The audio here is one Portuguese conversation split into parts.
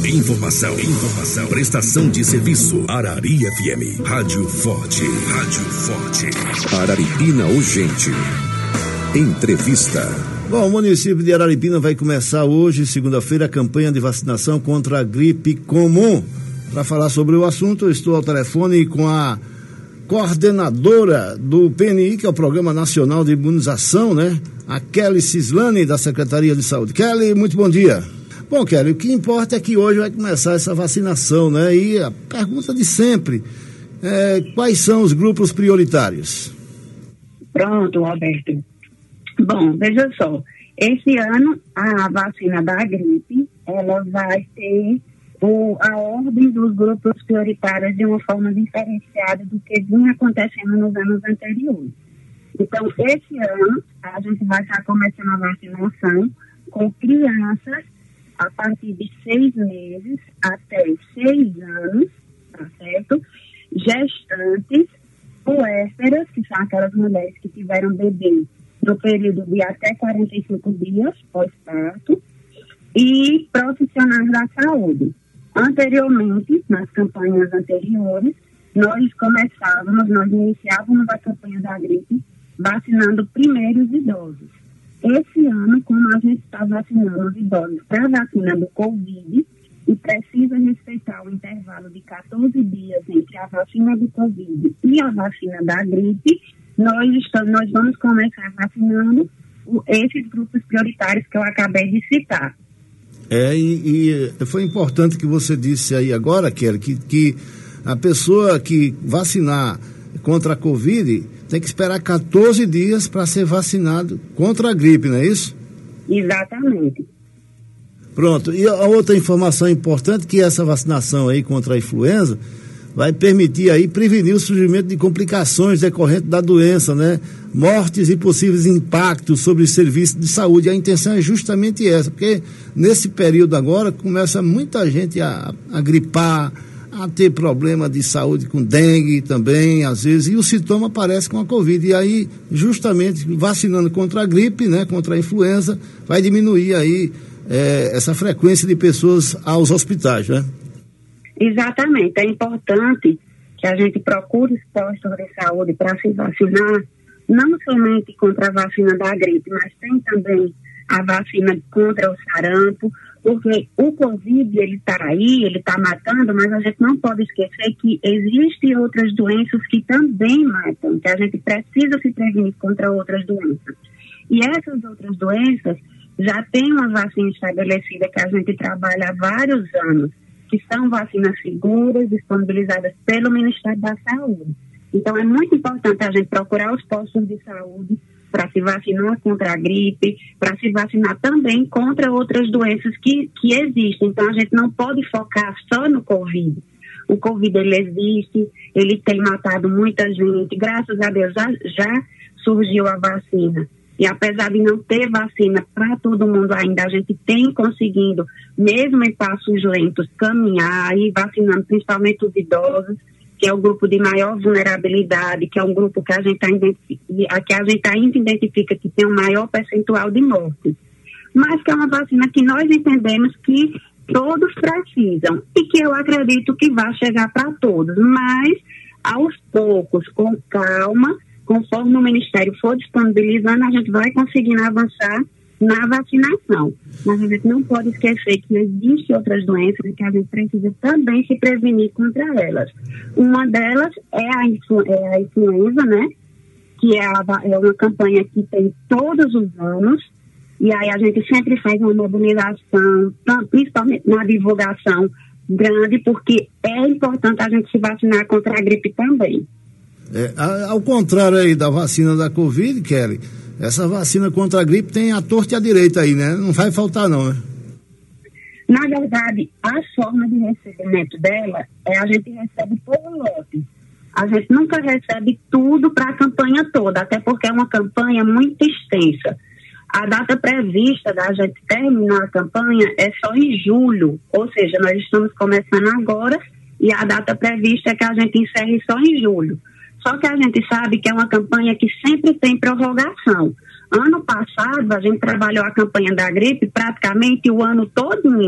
Informação. Prestação de serviço. Arari FM. Rádio Forte. Araripina Urgente. Entrevista. Bom, o município de Araripina vai começar hoje, segunda-feira, a campanha de vacinação contra a gripe comum. Para falar sobre o assunto, eu estou ao telefone com a coordenadora do PNI, que é o Programa Nacional de Imunização, né? A Kelly Cislane, da Secretaria de Saúde. Kelly, muito bom dia. Bom, Kelly, o que importa é que hoje vai começar essa vacinação, né? E a pergunta de sempre, quais são os grupos prioritários? Pronto, Roberto. Bom, veja só, esse ano a vacina da gripe, ela vai ter a ordem dos grupos prioritários de uma forma diferenciada do que vinha acontecendo nos anos anteriores. Então, esse ano, a gente vai estar começando a vacinação com crianças a partir de 6 meses até 6 anos, tá certo? Gestantes, puérperas, que são aquelas mulheres que tiveram bebê no período de até 45 dias pós-parto, e profissionais da saúde. Anteriormente, nas campanhas anteriores, nós iniciávamos a campanha da gripe vacinando primeiro os idosos. Esse ano, como a gente está vacinando os idosos para a vacina do Covid e precisa respeitar o intervalo de 14 dias entre a vacina do Covid e a vacina da gripe, nós vamos começar vacinando esses grupos prioritários que eu acabei de citar. E foi importante que você disse aí agora, Kelly, que a pessoa que vacinar contra a Covid tem que esperar 14 dias para ser vacinado contra a gripe, não é isso? Exatamente. Pronto, e a outra informação importante, que essa vacinação aí contra a influenza vai permitir aí prevenir o surgimento de complicações decorrentes da doença, né? Mortes e possíveis impactos sobre os serviços de saúde. A intenção é justamente essa, porque nesse período agora começa muita gente a gripar, a ter problema de saúde com dengue também, às vezes, e o sintoma aparece com a Covid. E aí, justamente, vacinando contra a gripe, né, contra a influenza, vai diminuir aí essa frequência de pessoas aos hospitais, né? Exatamente. É importante que a gente procure os postos de saúde para se vacinar, não somente contra a vacina da gripe, mas tem também a vacina contra o sarampo, porque o Covid, ele está aí, ele está matando, mas a gente não pode esquecer que existem outras doenças que também matam, que a gente precisa se prevenir contra outras doenças. E essas outras doenças já tem uma vacina estabelecida que a gente trabalha há vários anos, que são vacinas seguras, disponibilizadas pelo Ministério da Saúde. Então, é muito importante a gente procurar os postos de saúde para se vacinar contra a gripe, para se vacinar também contra outras doenças que existem. Então, a gente não pode focar só no Covid. O Covid, ele existe, ele tem matado muita gente. Graças a Deus, já surgiu a vacina. E apesar de não ter vacina para todo mundo ainda, a gente tem conseguido, mesmo em passos lentos, caminhar e vacinando principalmente os idosos, que é o grupo de maior vulnerabilidade, que é um grupo que a gente ainda identifica que tem um maior percentual de mortes. Mas que é uma vacina que nós entendemos que todos precisam e que eu acredito que vai chegar para todos. Mas, aos poucos, com calma, conforme o Ministério for disponibilizando, a gente vai conseguindo avançar na vacinação. Mas a gente não pode esquecer que existem outras doenças e que a gente precisa também se prevenir contra elas. Uma delas é a influenza, né? Que é uma campanha que tem todos os anos, e aí a gente sempre faz uma mobilização, principalmente na divulgação grande, porque é importante a gente se vacinar contra a gripe também. Ao contrário aí da vacina da Covid, Kelly, essa vacina contra a gripe tem a torta e a direita aí, né? Não vai faltar não, né? Na verdade, a forma de recebimento dela a gente recebe por lote. A gente nunca recebe tudo para a campanha toda, até porque é uma campanha muito extensa. A data prevista da gente terminar a campanha é só em julho, ou seja, nós estamos começando agora e a data prevista é que a gente encerre só em julho. Só que a gente sabe que é uma campanha que sempre tem prorrogação. Ano passado, a gente trabalhou a campanha da gripe praticamente o ano todinho.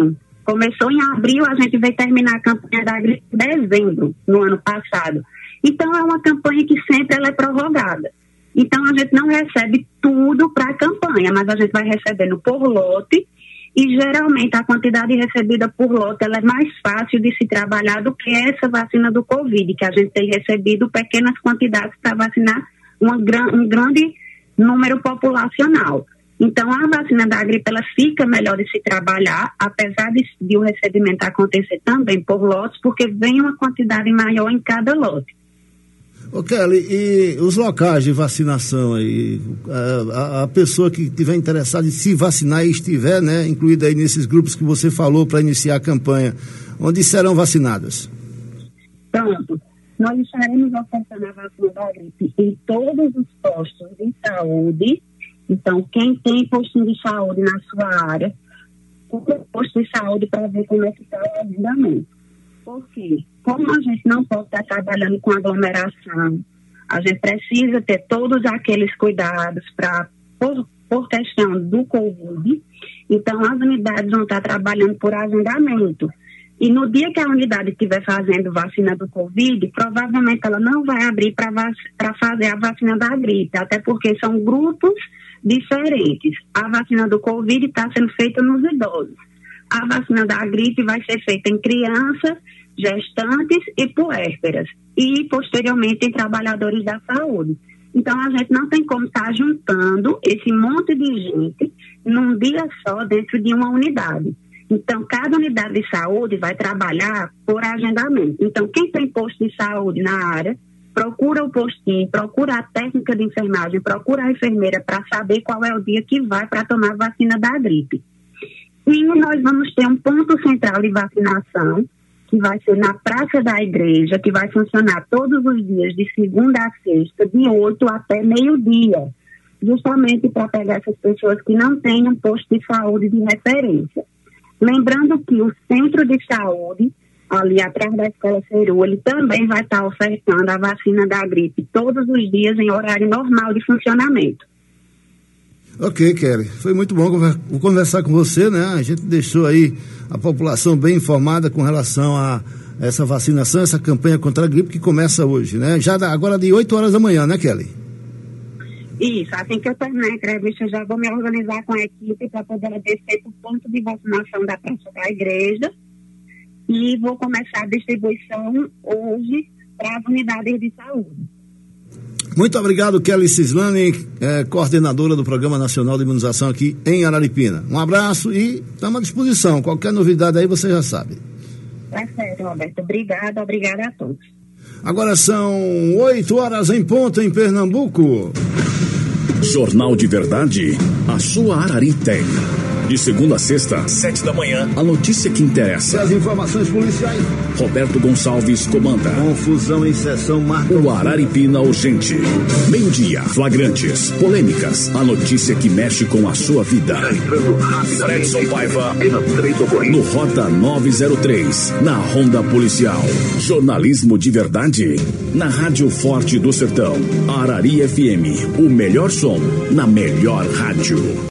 Começou em abril, a gente veio terminar a campanha da gripe em dezembro, no ano passado. Então, é uma campanha que sempre ela é prorrogada. Então, a gente não recebe tudo para a campanha, mas a gente vai recebendo por lote. E, geralmente, a quantidade recebida por lote ela é mais fácil de se trabalhar do que essa vacina do Covid, que a gente tem recebido pequenas quantidades para vacinar um grande número populacional. Então, a vacina da gripe ela fica melhor de se trabalhar, apesar de o recebimento acontecer também por lotes, porque vem uma quantidade maior em cada lote. Ô Kelly, e os locais de vacinação aí, a pessoa que estiver interessada em se vacinar e estiver, né, incluída aí nesses grupos que você falou para iniciar a campanha, onde serão vacinadas? Pronto, nós estaremos ofertando a vacina da gripe em todos os postos de saúde. Então, quem tem postinho de saúde na sua área, procura o posto de saúde para ver como é que está o agendamento. Por quê? Como a gente não pode estar trabalhando com aglomeração, a gente precisa ter todos aqueles cuidados por questão do Covid. Então, as unidades vão estar trabalhando por agendamento. E no dia que a unidade estiver fazendo vacina do Covid, provavelmente ela não vai abrir para fazer a vacina da gripe, até porque são grupos diferentes. A vacina do Covid está sendo feita nos idosos. A vacina da gripe vai ser feita em crianças, gestantes e puérperas. E, posteriormente, em trabalhadores da saúde. Então, a gente não tem como estar juntando esse monte de gente num dia só dentro de uma unidade. Então, cada unidade de saúde vai trabalhar por agendamento. Então, quem tem posto de saúde na área, procura o postinho, procura a técnica de enfermagem, procura a enfermeira para saber qual é o dia que vai para tomar a vacina da gripe. E nós vamos ter um ponto central de vacinação, que vai ser na Praça da Igreja, que vai funcionar todos os dias, de segunda a sexta, de 8 até meio-dia, justamente para pegar essas pessoas que não têm um posto de saúde de referência. Lembrando que o centro de saúde, ali atrás da Escola Ceru, ele também vai estar ofertando a vacina da gripe todos os dias em horário normal de funcionamento. Ok, Kelly, foi muito bom conversar com você, né? A gente deixou aí a população bem informada com relação a essa vacinação, essa campanha contra a gripe que começa hoje, né? Já agora de 8 horas da manhã, né, Kelly? Isso, assim que eu terminar a entrevista, eu já vou me organizar com a equipe para poder descer para o ponto de vacinação da Praça da Igreja e vou começar a distribuição hoje para as unidades de saúde. Muito obrigado, Kelly Cislane, coordenadora do Programa Nacional de Imunização aqui em Araripina. Um abraço e estamos à disposição. Qualquer novidade aí você já sabe. Tá certo, Roberto. Obrigada a todos. Agora são 8 horas em ponto em Pernambuco. Jornal de Verdade, a sua Arari tem. De segunda a sexta, 7 da manhã, a notícia que interessa. E as informações policiais. Roberto Gonçalves comanda. Confusão em sessão marca o Araripina Urgente. Meio-dia, flagrantes, polêmicas, a notícia que mexe com a sua vida. Fredson Paiva, no Rota 903, na Ronda Policial. Jornalismo de verdade, na Rádio Forte do Sertão. Arari FM, o melhor som, na melhor rádio.